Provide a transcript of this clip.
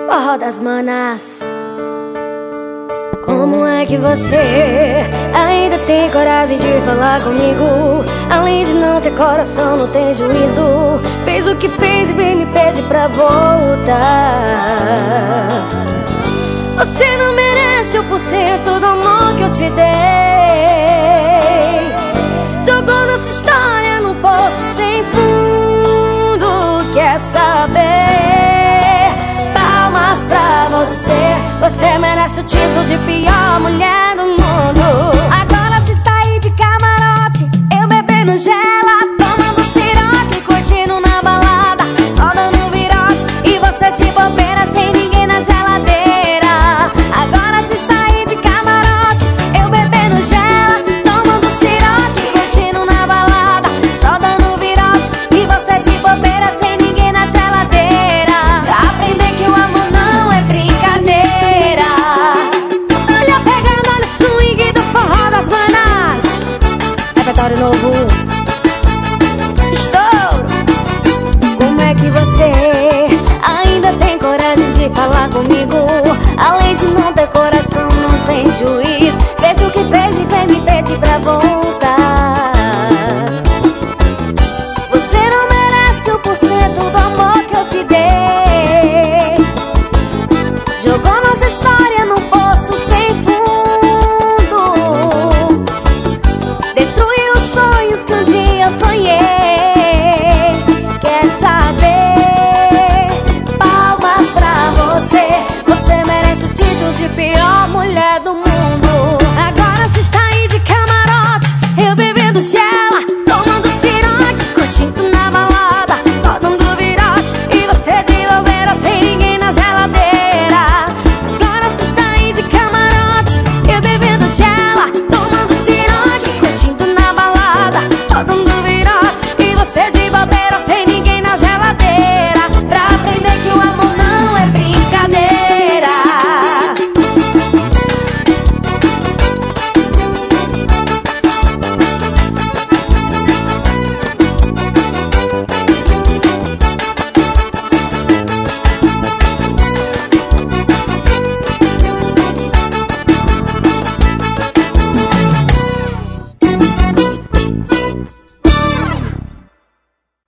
Forró das manas. Como é que você ainda tem coragem de falar comigo? Além de não ter coração, não tem juízo. Fez o que fez e vem me pede pra voltar. Você não merece 1% do amor que eu te dei. Jogou nossa história num poço sem fundo. Quer saber? Palmas pra você. Você merece o título de pior mulher do mundo. Agora se está aí de camarote, eu bebendo gela, tomando siroque, curtindo na balada, só dando virote, e você de bobeira sem ninguém na geladeira. Agora se está aí de camarote, eu bebendo gela, tomando siroque, curtindo na balada, só dando virote, e você de bobeira sem ninguém na geladeira. Pra aprender que o amor não é brincadeira. Olha pegando, olha o swing do forró das manas. Repertório novo. Estouro. Como é que você ainda tem coragem de falar comigo? Além de não ter coração, não tem juízo.